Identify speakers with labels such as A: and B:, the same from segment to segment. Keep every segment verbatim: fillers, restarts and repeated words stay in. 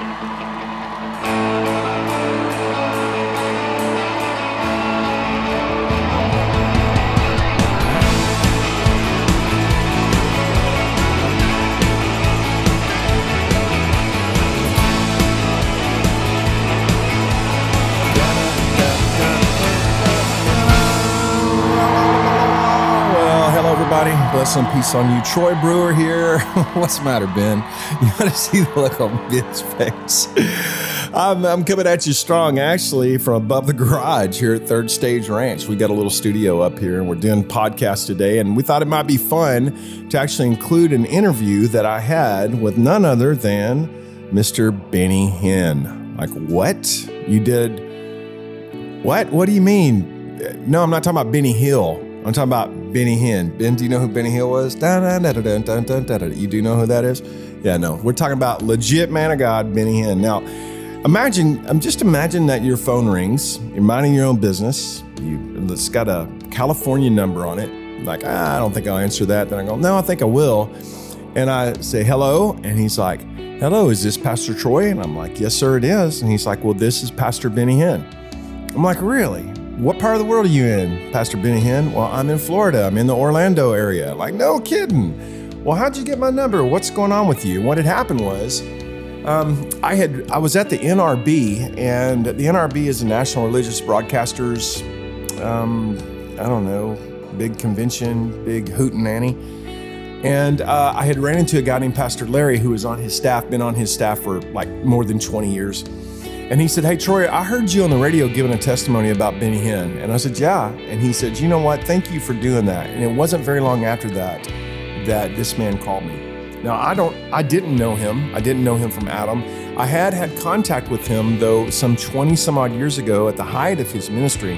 A: Bless and peace on you. Troy Brewer here. What's the matter, Ben? You want to see the look on Ben's face? I'm, I'm coming at you strong, actually, from above the garage here at Third Stage Ranch. We got a little studio up here, and we're doing podcasts today, and we thought it might be fun to actually include an interview that I had with none other than Mister Benny Hinn. Like, what? You did what? What do you mean? No, I'm not talking about Benny Hill. I'm talking about Benny Hinn. Ben, do you know who Benny Hill was? You do know who that is? Yeah, no. We're talking about legit man of God, Benny Hinn. Now, imagine, um, just imagine that your phone rings. You're minding your own business. You, it's got a California number on it. Like, ah, I don't think I'll answer that. Then I go, no, I think I will. And I say, hello. And he's like, hello, is this Pastor Troy? And I'm like, yes, sir, it is. And he's like, well, this is Pastor Benny Hinn. I'm like, really? What part of the world are you in, Pastor Benny Hinn? Well, I'm in Florida. I'm in the Orlando area. Like, no kidding. Well, how'd you get my number? What's going on with you? What had happened was, um, I had I was at the N R B, and the N R B is the National Religious Broadcasters, um, I don't know, big convention, big hootenanny. And uh, I had ran into a guy named Pastor Larry who was on his staff, been on his staff for like more than twenty years. And he said, hey, Troy, I heard you on the radio giving a testimony about Benny Hinn. And I said, yeah. And he said, you know what? Thank you for doing that. And it wasn't very long after that that this man called me. Now, I don't, I didn't know him. I didn't know him from Adam. I had had contact with him, though, some twenty some odd years ago at the height of his ministry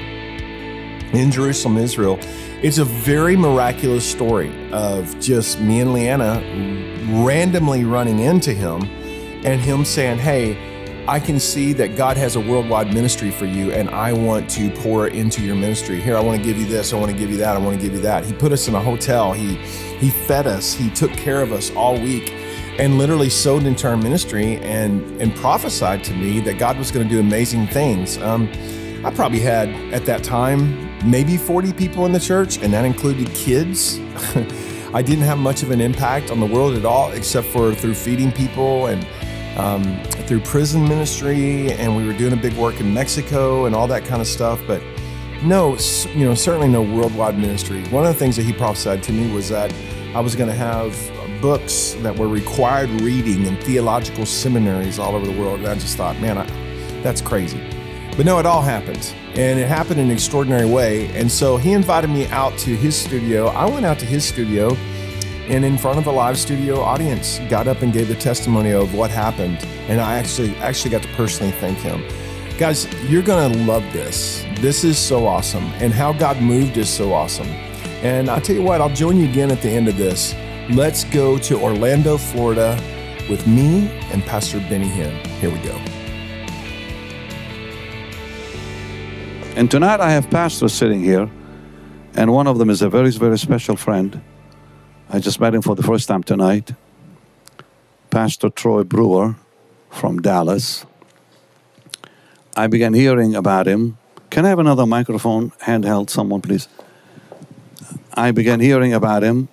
A: in Jerusalem, Israel. It's a very miraculous story of just me and Leanna randomly running into him and him saying, hey, I can see that God has a worldwide ministry for you, and I want to pour into your ministry. Here, I want to give you this. I want to give you that. I want to give you that. He put us in a hotel. He he fed us. He took care of us all week and literally sowed into our ministry and, and prophesied to me that God was going to do amazing things. Um, I probably had, at that time, maybe forty people in the church, and that included kids. I didn't have much of an impact on the world at all, except for through feeding people and Um, through prison ministry, and we were doing a big work in Mexico and all that kind of stuff. But no, you know, certainly no worldwide ministry. One of the things that he prophesied to me was that I was going to have books that were required reading in theological seminaries all over the world. And I just thought, man, I, that's crazy. But no, it all happened, and it happened in an extraordinary way. And so he invited me out to his studio. I went out to his studio, and in front of a live studio audience, got up and gave the testimony of what happened. And I actually actually got to personally thank him. Guys, you're going to love this. This is so awesome. And how God moved is so awesome. And I'll tell you what, I'll join you again at the end of this. Let's go to Orlando, Florida with me and Pastor Benny Hinn. Here we go.
B: And tonight I have pastors sitting here, and one of them is a very, very special friend. I just met him for the first time tonight. Pastor Troy Brewer from Dallas. I began hearing about him. Can I have another microphone, handheld, someone please? I began hearing about him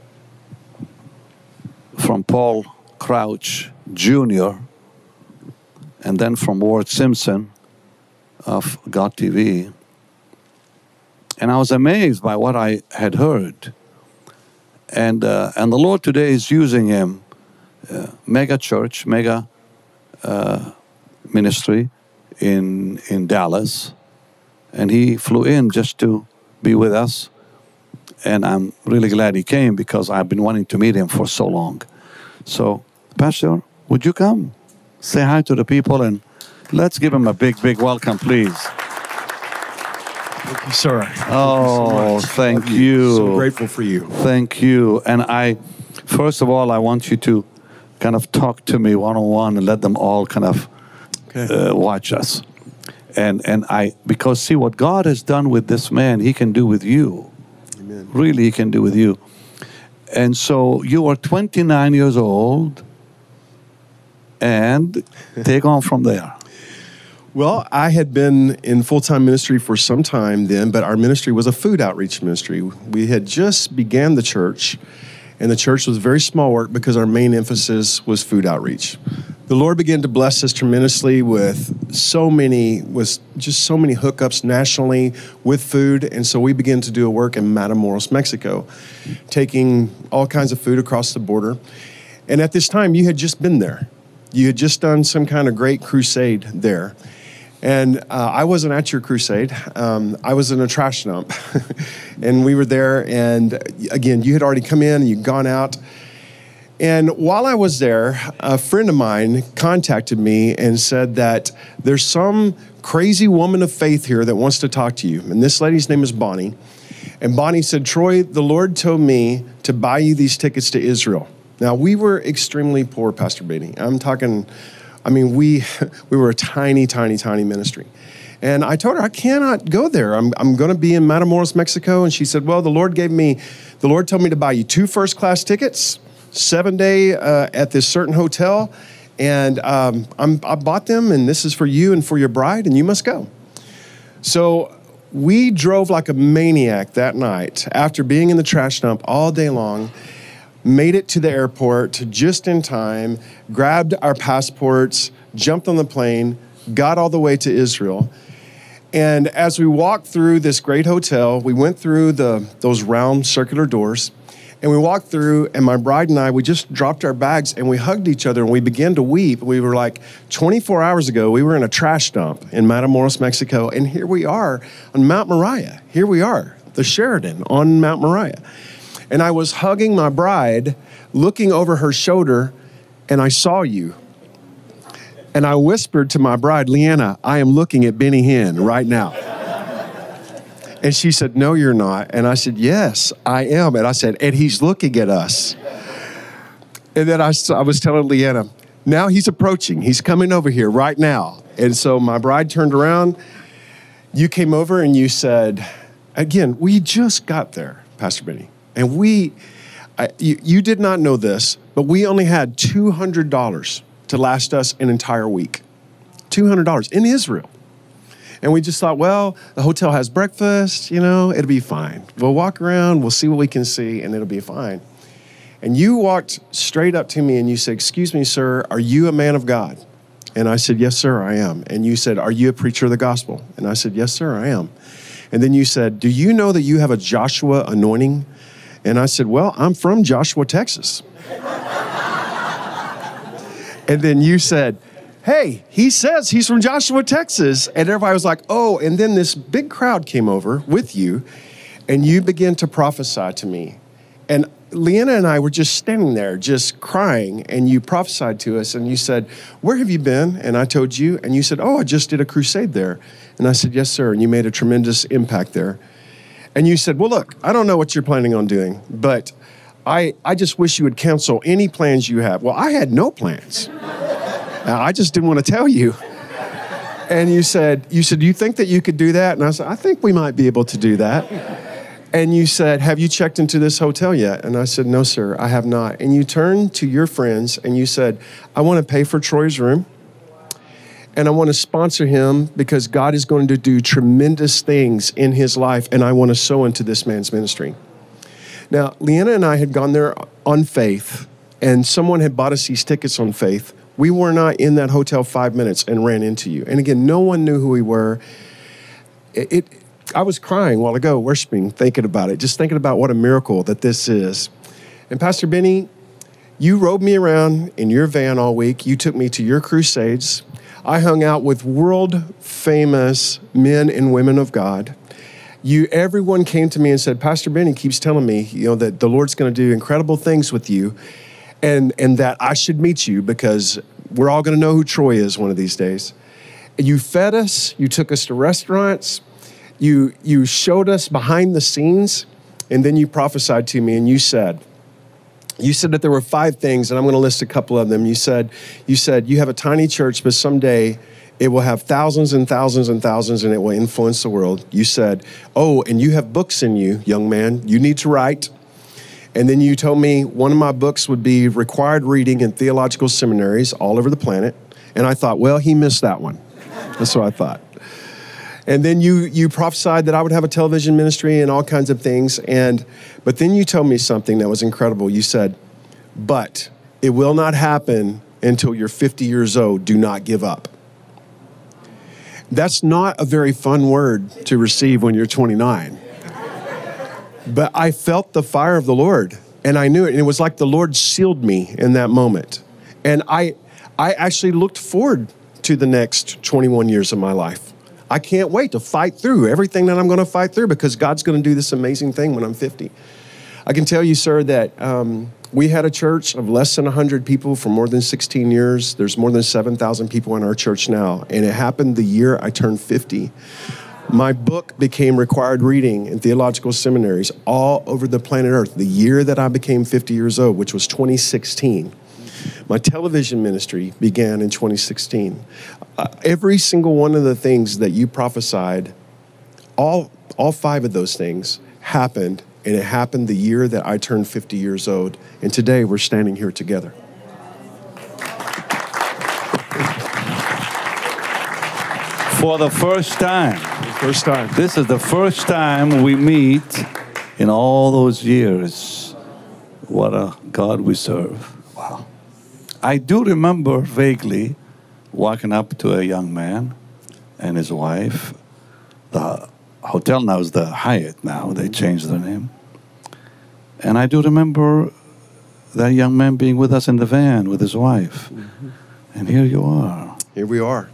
B: from Paul Crouch Junior and then from Ward Simpson of God T V. And I was amazed by what I had heard. And uh, and the Lord today is using him, uh, mega church, mega uh, ministry in in Dallas, and he flew in just to be with us. And I'm really glad he came because I've been wanting to meet him for so long. So, Pastor, would you come? Say hi to the people and let's give him a big, big welcome, please.
A: Thank you, sir.
B: Oh, thank you. you.
A: So grateful for you.
B: Thank you. And I, first of all, I want you to kind of talk to me one-on-one and let them all kind of okay. uh, watch us. And and I, because see what God has done with this man, he can do with you. Amen. Really, he can do with you. And so you are twenty-nine years old, And take on from there.
C: Well, I had been in full-time ministry for some time then, but our ministry was a food outreach ministry. We had just began the church, and the church was very small work because our main emphasis was food outreach. The Lord began to bless us tremendously with so many, with just so many hookups nationally with food, and so we began to do a work in Matamoros, Mexico, taking all kinds of food across the border. And at this time, you had just been there. You had just done some kind of great crusade there. And uh, I wasn't at your crusade. Um, I was in a trash dump. And we were there, and again, you had already come in and you'd gone out. And while I was there, a friend of mine contacted me and said that there's some crazy woman of faith here that wants to talk to you. And this lady's name is Bonnie. And Bonnie said, Troy, the Lord told me to buy you these tickets to Israel. Now, we were extremely poor, Pastor Benny. I'm talking... I mean, we we were a tiny, tiny, tiny ministry. And I told her, I cannot go there. I'm I'm going to be in Matamoros, Mexico. And she said, well, the Lord gave me, the Lord told me to buy you two first-class tickets, seven day uh, at this certain hotel. And um, I'm, I bought them, and this is for you and for your bride, and you must go. So we drove like a maniac that night after being in the trash dump all day long, made it to the airport just in time, grabbed our passports, jumped on the plane, got all the way to Israel. And as we walked through this great hotel, we went through the those round circular doors, and we walked through, and my bride and I, we just dropped our bags, and we hugged each other, and we began to weep. We were like, twenty-four hours ago, we were in a trash dump in Matamoros, Mexico, and here we are on Mount Moriah. Here we are, the Sheraton on Mount Moriah. And I was hugging my bride, looking over her shoulder, and I saw you. And I whispered to my bride, Leanna, I am looking at Benny Hinn right now. And she said, no, you're not. And I said, yes, I am. And I said, and he's looking at us. And then I, I was telling Leanna, now he's approaching. He's coming over here right now. And so my bride turned around. You came over and you said, again, we just got there, Pastor Benny. And we, I, you, you did not know this, but we only had two hundred dollars to last us an entire week. two hundred dollars in Israel. And we just thought, well, the hotel has breakfast, you know, it'll be fine. We'll walk around, we'll see what we can see, and it'll be fine. And you walked straight up to me and you said, excuse me, sir, are you a man of God? And I said, yes, sir, I am. And you said, are you a preacher of the gospel? And I said, yes, sir, I am. And then you said, do you know that you have a Joshua anointing? And I said, well, I'm from Joshua, Texas. And then you said, hey, he says he's from Joshua, Texas. And everybody was like, oh, and then this big crowd came over with you, and you began to prophesy to me. And Leanna and I were just standing there, just crying, and you prophesied to us, and you said, where have you been? And I told you, and you said, oh, I just did a crusade there. And I said, yes, sir, and you made a tremendous impact there. And you said, well, look, I don't know what you're planning on doing, but I, I just wish you would cancel any plans you have. Well, I had no plans. I just didn't want to tell you. And you said, you said, do you think that you could do that? And I said, I think we might be able to do that. And you said, have you checked into this hotel yet? And I said, no, sir, I have not. And you turned to your friends and you said, I want to pay for Troy's room. And I want to sponsor him because God is going to do tremendous things in his life, and I want to sow into this man's ministry. Now, Leanna and I had gone there on faith, and someone had bought us these tickets on faith. We were not in that hotel five minutes and ran into you. And again, no one knew who we were. It, it I was crying a while ago, worshiping, thinking about it, just thinking about what a miracle that this is. And Pastor Benny, you rode me around in your van all week. You took me to your crusades. I hung out with world-famous men and women of God. You, everyone came to me and said, Pastor Benny keeps telling me, you know, that the Lord's going to do incredible things with you, and and that I should meet you because we're all going to know who Troy is one of these days. You fed us. You took us to restaurants. You you showed us behind the scenes, and then you prophesied to me, and you said, You said that there were five things, and I'm going to list a couple of them. You said, you said you have a tiny church, but someday it will have thousands and thousands and thousands, and it will influence the world. You said, oh, and you have books in you, young man. You need to write. And then you told me one of my books would be required reading in theological seminaries all over the planet. And I thought, well, he missed that one. That's what I thought. And then you you prophesied that I would have a television ministry and all kinds of things. And but then you told me something that was incredible. You said, but it will not happen until you're fifty years old. Do not give up. That's not a very fun word to receive when you're twenty-nine. But I felt the fire of the Lord, and I knew it. And it was like the Lord sealed me in that moment. And I, I actually looked forward to the next twenty-one years of my life. I can't wait to fight through everything that I'm going to fight through because God's going to do this amazing thing when I'm fifty. I can tell you, sir, that um, we had a church of less than one hundred people for more than sixteen years. There's more than seven thousand people in our church now. And it happened the year I turned fifty. My book became required reading in theological seminaries all over the planet Earth the year that I became fifty years old, which was twenty sixteen. My television ministry began in twenty sixteen. Uh, every single one of the things that you prophesied, all, all five of those things happened, and it happened the year that I turned fifty years old. And today we're standing here together.
B: For the first time.
C: First time.
B: This is the first time we meet in all those years. What a God we serve. Wow. I do remember vaguely walking up to a young man and his wife. The hotel now is the Hyatt now. They changed their name. And I do remember that young man being with us in the van with his wife. Mm-hmm. And here you are.
C: Here we are.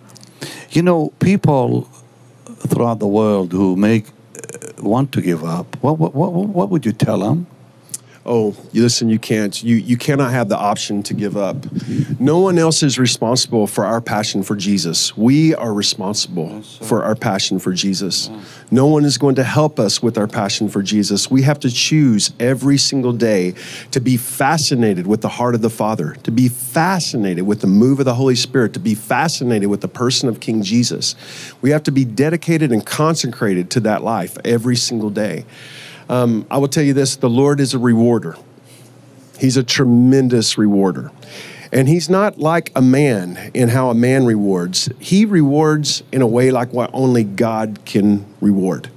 B: You know, people throughout the world who make uh, want to give up, what, what what what would you tell them?
C: Oh, you listen, you can't. You you cannot have the option to give up. No one else is responsible for our passion for Jesus. We are responsible yes, for our passion for Jesus. Yeah. No one is going to help us with our passion for Jesus. We have to choose every single day to be fascinated with the heart of the Father, to be fascinated with the move of the Holy Spirit, to be fascinated with the person of King Jesus. We have to be dedicated and consecrated to that life every single day. Um, I will tell you this, the Lord is a rewarder. He's a tremendous rewarder. And he's not like a man in how a man rewards. He rewards in a way like what only God can reward.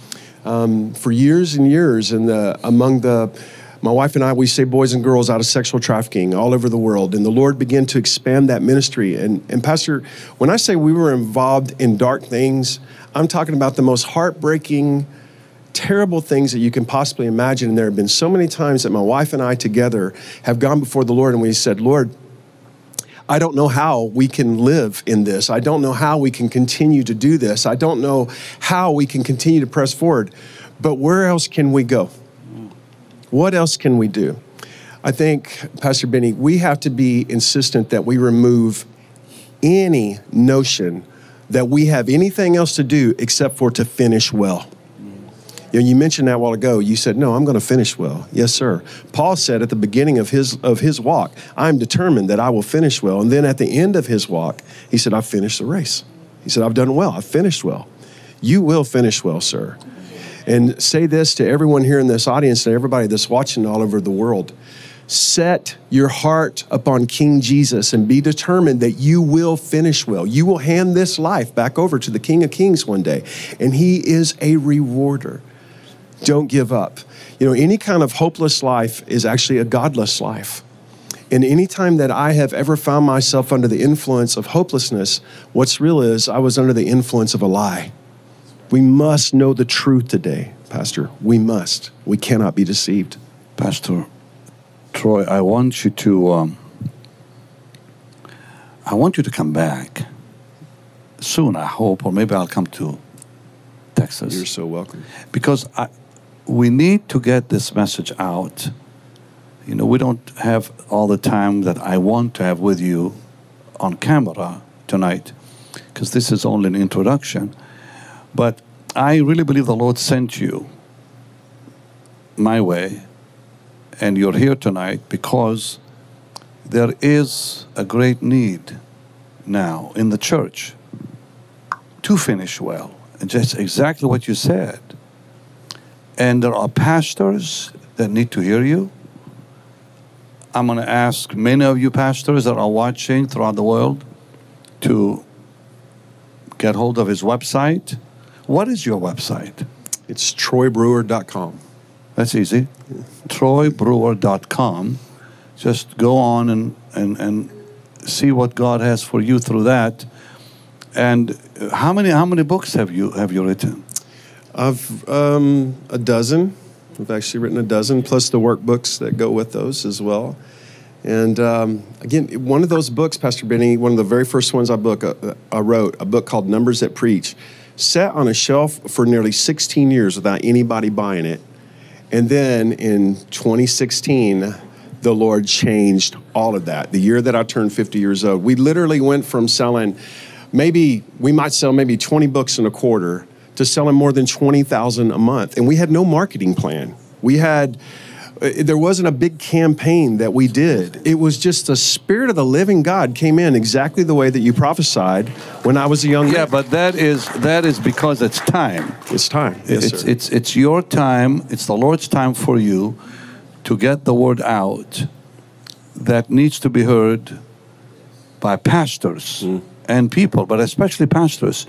C: Um, for years and years, in the, among the, my wife and I, we save boys and girls out of sexual trafficking all over the world. And the Lord began to expand that ministry. And, and Pastor, when I say we were involved in dark things, I'm talking about the most heartbreaking, terrible things that you can possibly imagine. And there have been so many times that my wife and I together have gone before the Lord and we said, Lord, I don't know how we can live in this. I don't know how we can continue to do this. I don't know how we can continue to press forward. But where else can we go? What else can we do? I think, Pastor Benny, we have to be insistent that we remove any notion that we have anything else to do except for to finish well. You know, you mentioned that a while ago. You said, no, I'm going to finish well. Yes, sir. Paul said at the beginning of his of his walk, I'm determined that I will finish well. And then at the end of his walk, he said, I've finished the race. He said, I've done well. I've finished well. You will finish well, sir. And say this to everyone here in this audience and everybody that's watching all over the world. Set your heart upon King Jesus and be determined that you will finish well. You will hand this life back over to the King of Kings one day. And he is a rewarder. Don't give up. You know, any kind of hopeless life is actually a godless life. And any time that I have ever found myself under the influence of hopelessness, what's real is I was under the influence of a lie. We must know the truth today, Pastor. We must. We cannot be deceived.
B: Pastor Troy, I want you to, um, I want you to come back soon, I hope, or maybe I'll come to Texas.
C: You're so welcome.
B: Because I, we need to get this message out. You know, we don't have all the time that I want to have with you on camera tonight, because this is only an introduction. But I really believe the Lord sent you my way, and you're here tonight because there is a great need now in the church to finish well. And just exactly what you said. And there are pastors that need to hear you. I'm going to ask many of you pastors that are watching throughout the world to get hold of his website. What is your website?
C: It's troy brewer dot com.
B: That's easy. troy brewer dot com. Just go on and, and, and see what God has for you through that. And how many how many books have you have you written?
C: I've um, a dozen. I've actually written a dozen, plus the workbooks that go with those as well. And um, again, one of those books, Pastor Benny, one of the very first ones I book uh, I wrote, a book called Numbers That Preach, sat on a shelf for nearly sixteen years without anybody buying it. And then in twenty sixteen, the Lord changed all of that. The year that I turned fifty years old, we literally went from selling maybe, we might sell maybe twenty books in a quarter to selling more than twenty thousand a month. And we had no marketing plan. We had, there wasn't a big campaign that we did. It was just the Spirit of the living God came in exactly the way that you prophesied when I was a young man.
B: Yeah, but that is that is because it's time.
C: It's time. Yes,
B: it's
C: sir.
B: it's it's your time. It's the Lord's time for you to get the word out that needs to be heard by pastors mm. and people, but especially pastors.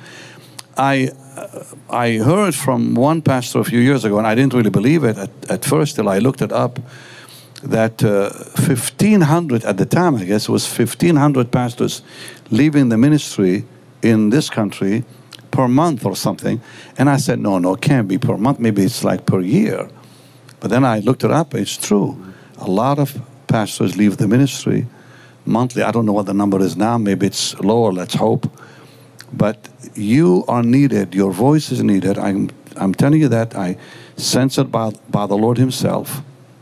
B: I uh, I heard from one pastor a few years ago, and I didn't really believe it at, at first till I looked it up, that uh, fifteen hundred, at the time I guess it was fifteen hundred pastors leaving the ministry in this country per month or something. And I said, no, no, it can't be per month. Maybe it's like per year. But then I looked it up. It's true. A lot of pastors leave the ministry monthly. I don't know what the number is now. Maybe it's lower, let's hope. But you are needed. Your voice is needed. I'm, I'm telling you that. I sense it by, by the Lord himself.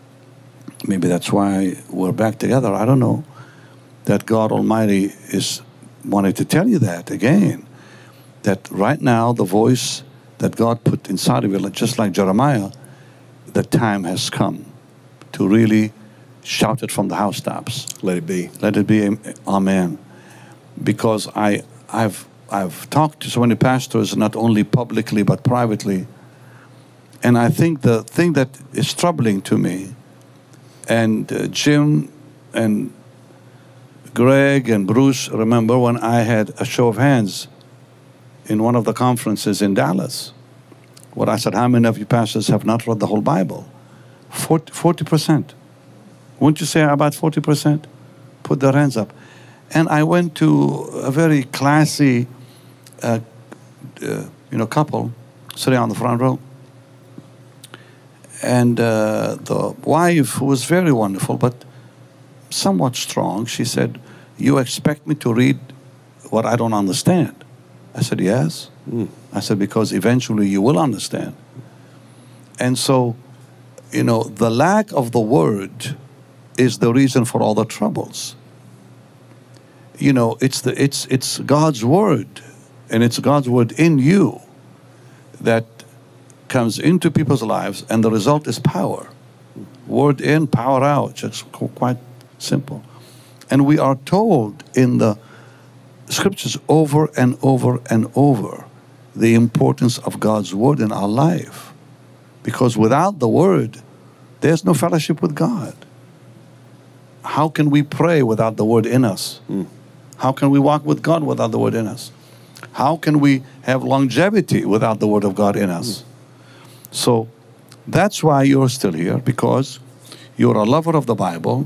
B: Maybe that's why we're back together. I don't know. That God Almighty is wanting to tell you that again. That right now, the voice that God put inside of you, just like Jeremiah, the time has come to really shout it from the housetops.
C: Let it be.
B: Let it be. Amen. Because I, I've I've talked to so many pastors, not only publicly but privately, and I think the thing that is troubling to me, and uh, Jim and Greg and Bruce remember when I had a show of hands in one of the conferences in Dallas, where I said, how many of you pastors have not read the whole Bible? forty percent. Wouldn't you say about forty percent? Put their hands up. And I went to a very classy uh, uh, you know, couple sitting on the front row. And uh, the wife, who was very wonderful, but somewhat strong, she said, you expect me to read what I don't understand? I said, yes. Mm. I said, because eventually you will understand. And so, you know, the lack of the word is the reason for all the troubles. You know, it's the it's it's God's word, and it's God's word in you that comes into people's lives, and the result is power. Word in, power out. Just quite simple. And we are told in the scriptures over and over and over the importance of God's word in our life. Because without the word, there's no fellowship with God. How can we pray without the word in us? Mm. How can we walk with God without the word in us? How can we have longevity without the word of God in us? Mm. So that's why you're still here, because you're a lover of the Bible,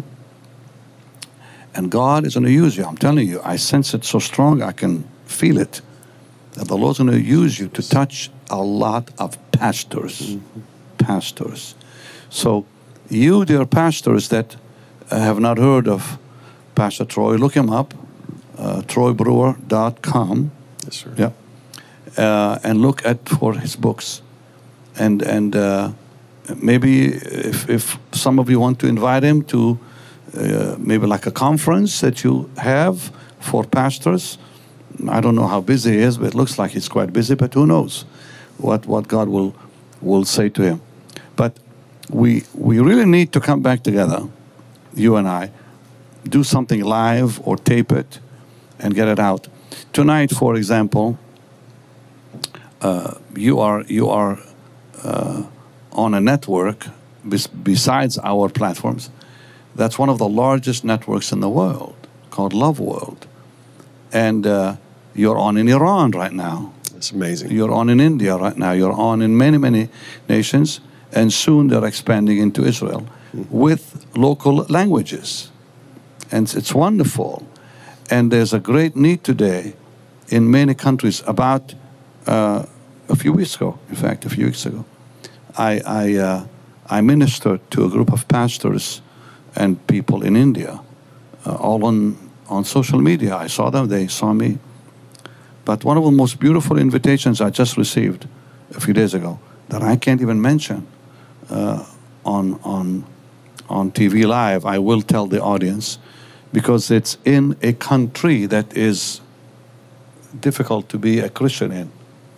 B: and God is going to use you. I'm telling you, I sense it so strong, I can feel it, that the Lord's going to use you to touch a lot of pastors. Mm-hmm. Pastors. So you, dear pastors that uh, have not heard of Pastor Troy, look him up, uh, troy brewer dot com.
C: Yes, sir.
B: Yeah. Uh, and look at for his books. And and uh, maybe if, if some of you want to invite him to uh, maybe like a conference that you have for pastors. I don't know how busy he is, but it looks like he's quite busy, but who knows what, what God will will say to him. But we we really need to come back together, you and I, do something live or tape it and get it out. Tonight, for example, uh, you are you are uh, on a network bes- besides our platforms, that's one of the largest networks in the world called Love World. And uh, you're on in Iran right now.
C: That's amazing.
B: You're on in India right now. You're on in many, many nations. And soon they're expanding into Israel mm-hmm. with local languages. And it's wonderful. And there's a great need today in many countries. About uh, a few weeks ago, in fact, a few weeks ago, I, I, uh, I ministered to a group of pastors and people in India, uh, all on, on social media. I saw them, they saw me. But one of the most beautiful invitations I just received a few days ago that I can't even mention uh, on, on, on T V Live, I will tell the audience, because it's in a country that is difficult to be a Christian in.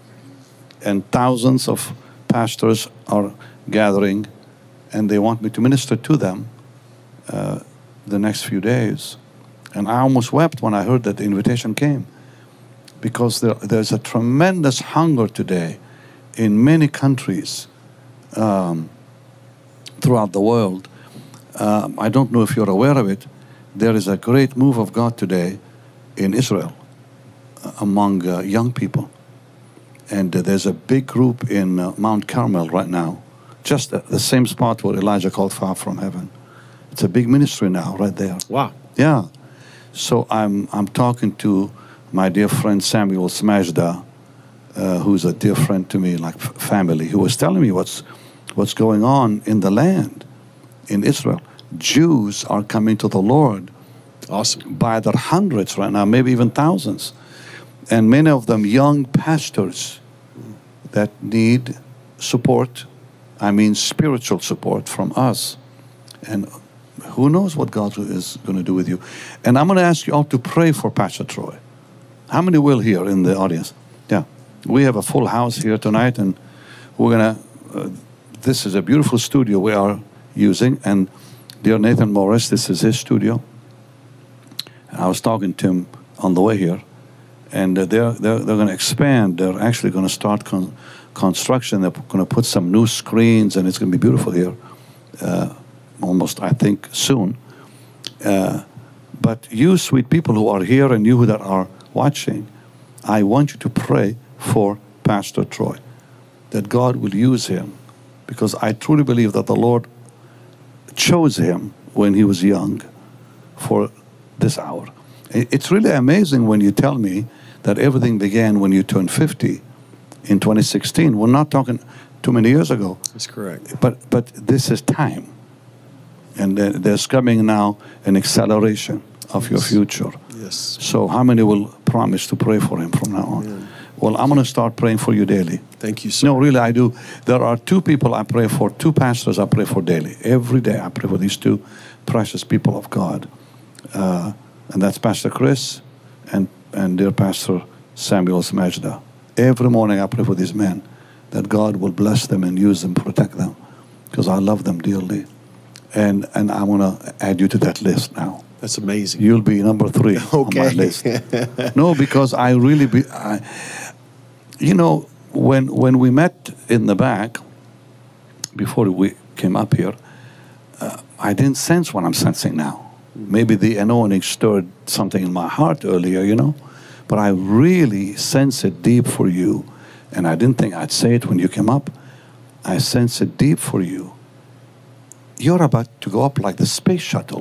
B: And thousands of pastors are gathering, and they want me to minister to them uh, the next few days. And I almost wept when I heard that the invitation came, because there, there's a tremendous hunger today in many countries um, throughout the world. Um, I don't know if you're aware of it. There is a great move of God today in Israel uh, among uh, young people. And uh, there's a big group in uh, Mount Carmel right now, just at the same spot where Elijah called fire from heaven. It's a big ministry now right there.
C: Wow.
B: Yeah. So I'm, I'm talking to my dear friend Samuel Smajda, uh, who's a dear friend to me, like f- family, who was telling me what's, what's going on in the land, in Israel. Jews are coming to the Lord.
C: Awesome.
B: By the hundreds right now, maybe even thousands. And many of them young pastors that need support, I mean spiritual support from us. And who knows what God is going to do with you. And I'm going to ask you all to pray for Pastor Troy. How many will here in the audience? Yeah. We have a full house here tonight, and we're going to, uh, this is a beautiful studio we are using. And dear Nathan Morris, this is his studio. I was talking to him on the way here, and uh, they're, they're, they're going to expand. They're actually going to start con- construction. They're going to put some new screens, and it's going to be beautiful here, uh, almost, I think, soon. Uh, but you sweet people who are here and you that are watching, I want you to pray for Pastor Troy, that God will use him, because I truly believe that the Lord chose him when he was young for this hour. It's really amazing when you tell me that everything began when you turned fifty in twenty sixteen. We're not talking too many years ago.
C: That's correct.
B: But but this is time. And there's coming now an acceleration of your future.
C: Yes.
B: So how many will promise to pray for him from now on?
C: Yeah.
B: Well, I'm going to start praying for you daily.
C: Thank you, sir.
B: No, really, I do. There are two people I pray for, two pastors I pray for daily. Every day I pray for these two precious people of God. Uh, and that's Pastor Chris and, and dear Pastor Samuel Smajda. Every morning I pray for these men, that God will bless them and use them, protect them, because I love them dearly. And and I want to add you to that list now.
C: That's amazing.
B: You'll be number three
C: okay.
B: on my list. No, because I really be, I, you know, when when we met in the back, before we came up here, uh, I didn't sense what I'm sensing now. Maybe the anointing stirred something in my heart earlier, you know, but I really sense it deep for you. And I didn't think I'd say it when you came up. I sense it deep for you. You're about to go up like the space shuttle.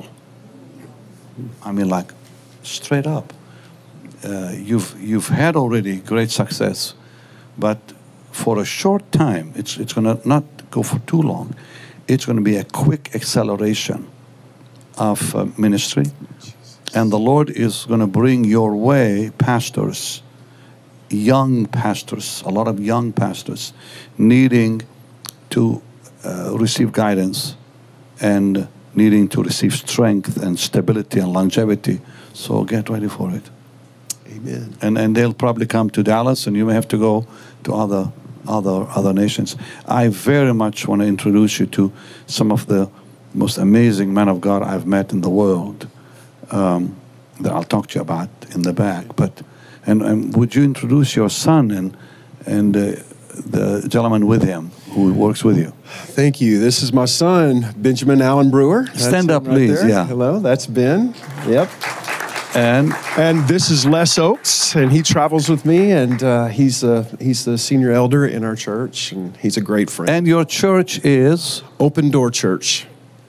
B: I mean, like straight up. Uh, you've you've had already great success, but for a short time, it's it's going to not go for too long. It's going to be a quick acceleration of uh, ministry, and the Lord is going to bring your way pastors, young pastors, a lot of young pastors, needing to uh, receive guidance and needing to receive strength and stability and longevity. So get ready for it.
C: Amen.
B: And and they'll probably come to Dallas, and you may have to go to other other other nations. I very much want to introduce you to some of the most amazing men of God I've met in the world, um, that I'll talk to you about in the back. But and, and would you introduce your son and and uh, the gentleman with him who works with you.
C: Thank you. This is my son, Benjamin Allen Brewer. That's
B: Stand up,
C: him right
B: please.
C: there.
B: Yeah.
C: Hello, that's Ben. Yep.
B: And
C: And this is Les Oaks, and he travels with me, and uh, he's uh, he's the senior elder in our church, and he's a great friend.
B: and your church is
C: Open Door Church,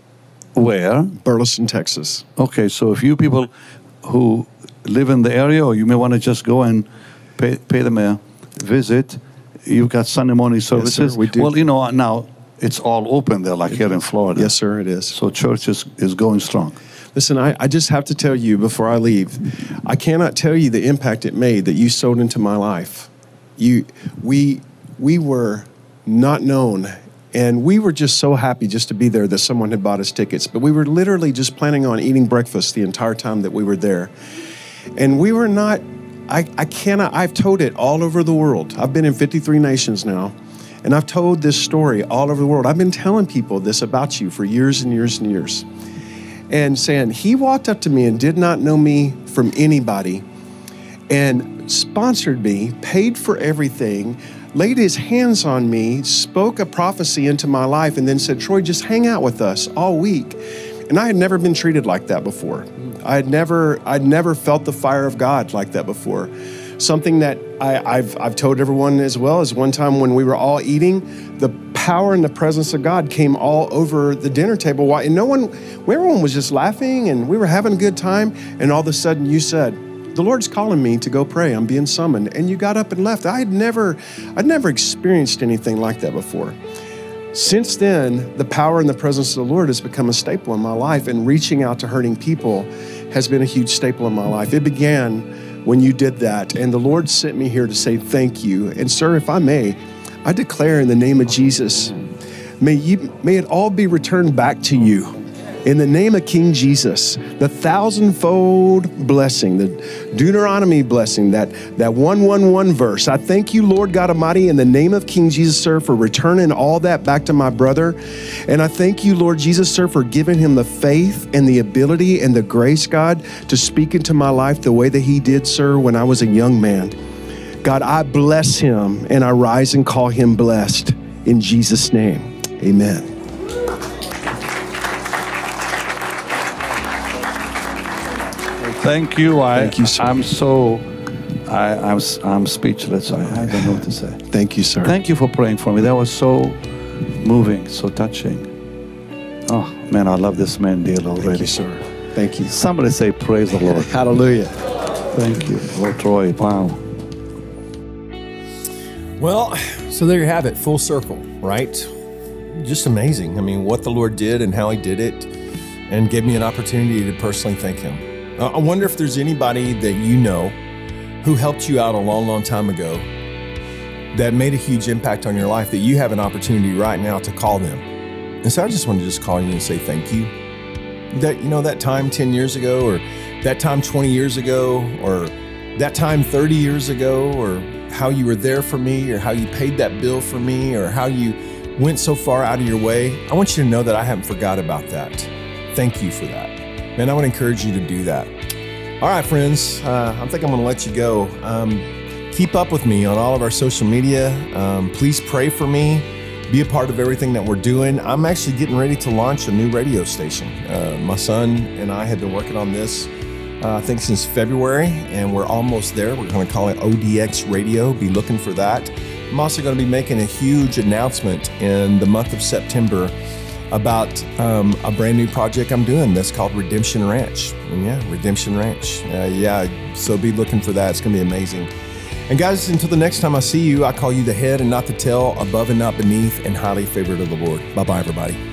B: where?
C: Burleson, Texas.
B: Okay, so if you people who live in the area, or you may want to just go and pay, pay them a visit, you've got Sunday morning services.
C: we do.
B: Well, you know, now it's all open there, like here in Florida.
C: Yes, sir, it is.
B: So church is, is going strong.
C: Listen, I, I just have to tell you before I leave, I cannot tell you the impact it made that you sowed into my life. You, we, we were not known, and we were just so happy just to be there that someone had bought us tickets. But we were literally just planning on eating breakfast the entire time that we were there. And we were not, I, I cannot, I've told it all over the world. I've been in fifty-three nations now, and I've told this story all over the world. I've been telling people this about you for years and years and years. And saying, he walked up to me and did not know me from anybody and sponsored me, paid for everything, laid his hands on me, spoke a prophecy into my life, and then said, Troy, just hang out with us all week. And I had never been treated like that before. I had never, I'd never felt the fire of God like that before. Something that I, I've, I've told everyone as well is one time when we were all eating, the power and the presence of God came all over the dinner table. Why? And no one, everyone was just laughing and we were having a good time. And all of a sudden you said, the Lord's calling me to go pray. I'm being summoned. And you got up and left. I had never, I'd never experienced anything like that before. Since then, the power and the presence of the Lord has become a staple in my life, and reaching out to hurting people has been a huge staple in my life. It began when you did that, and the Lord sent me here to say thank you. And sir, if I may, I declare in the name of Jesus, may you, may it all be returned back to you. In the name of King Jesus, the thousandfold blessing, the Deuteronomy blessing, that, that one one one verse. I thank you, Lord God Almighty, in the name of King Jesus, sir, for returning all that back to my brother. And I thank you, Lord Jesus, sir, for giving him the faith and the ability and the grace, God, to speak into my life the way that he did, sir, when I was a young man. God, I bless him and I rise and call him blessed in Jesus' name. Amen.
B: Thank you. I,
C: Thank you, sir.
B: I'm so, I, I'm, I'm speechless. I, I don't know what to say.
C: Thank you, sir.
B: Thank you for praying for me. That was so moving, so touching. Oh, man, I love this man deal already.
C: Thank you, sir. Thank you.
B: Somebody say, praise the Lord.
C: Hallelujah.
B: Thank you. Oh, Troy, wow.
A: Well, so there you have it, full circle, right? Just amazing. I mean, what the Lord did and how he did it, and gave me an opportunity to personally thank him. I wonder if there's anybody that you know who helped you out a long, long time ago that made a huge impact on your life, that you have an opportunity right now to call them. And so I just want to just call you and say thank you. That, you know, that time ten years ago, or that time twenty years ago, or that time thirty years ago, or how you were there for me, or how you paid that bill for me, or how you went so far out of your way. I want you to know that I haven't forgot about that. Thank you for that. Man, I would encourage you to do that. All right, friends, uh, I think I'm going to let you go. Um, keep up with me on all of our social media. Um, please pray for me. Be a part of everything that we're doing. I'm actually getting ready to launch a new radio station. Uh, my son and I have been working on this, uh, I think, since February, and we're almost there. We're going to call it O D X Radio. Be looking for that. I'm also going to be making a huge announcement in the month of September about um, a brand new project I'm doing that's called Redemption Ranch. And yeah, Redemption Ranch. Uh, yeah, so be looking for that. It's going to be amazing. And guys, until the next time I see you, I call you the head and not the tail, above and not beneath, and highly favored of the Lord. Bye-bye, everybody.